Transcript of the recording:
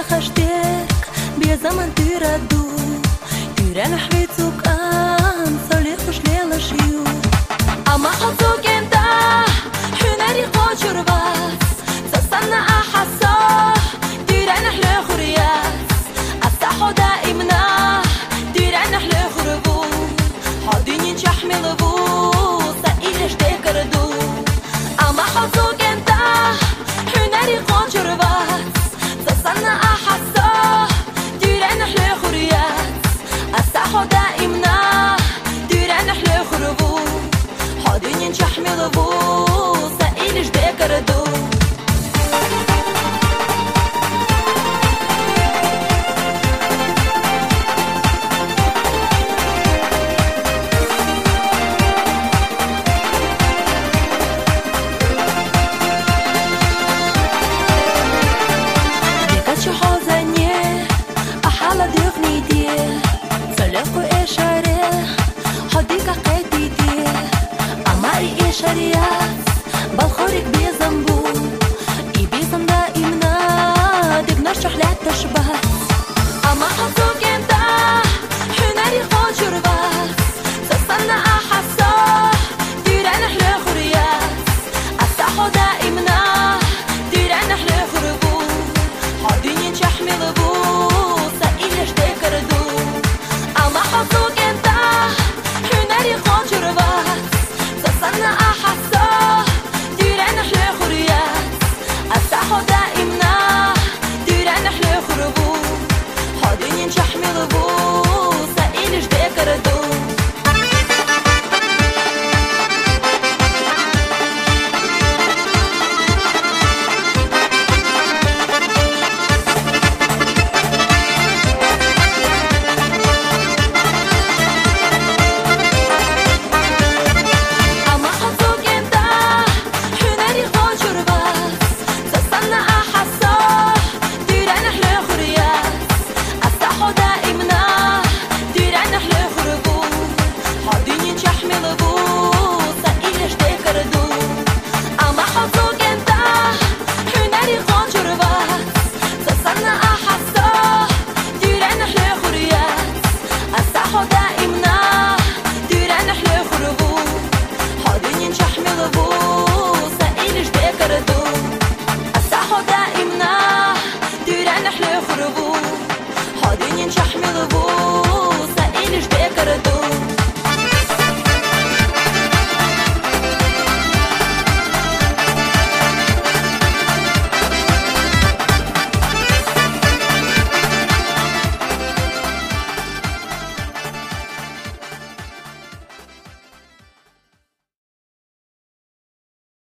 خشتك بيا زمن تردو تيران حبيتك صلي خوش ليلة شيو أما حطوك انت حناري قوشر بس سستنى أحسا تيران حلي خرياس أستحو دائمنا تيران حلي خربو حاضيني نشحمي لبو سائلش تكردو أما حطوك انت حناري قوشر بس سستنى أحسا تيران حلي خرياس أستحو دائمنا تيران حلي خربو حاضيني نشحمي لبو سائلش تكردو شريات بالخورك بيزنبو يبيزن دائمنا دبناش رحلات تشبهات أما حظوك انت حناري خوشر بس سستنى أحسا تيران حلي خريات أستحو دائمنا تيران حلي خربو حاضيني نشحمي لبو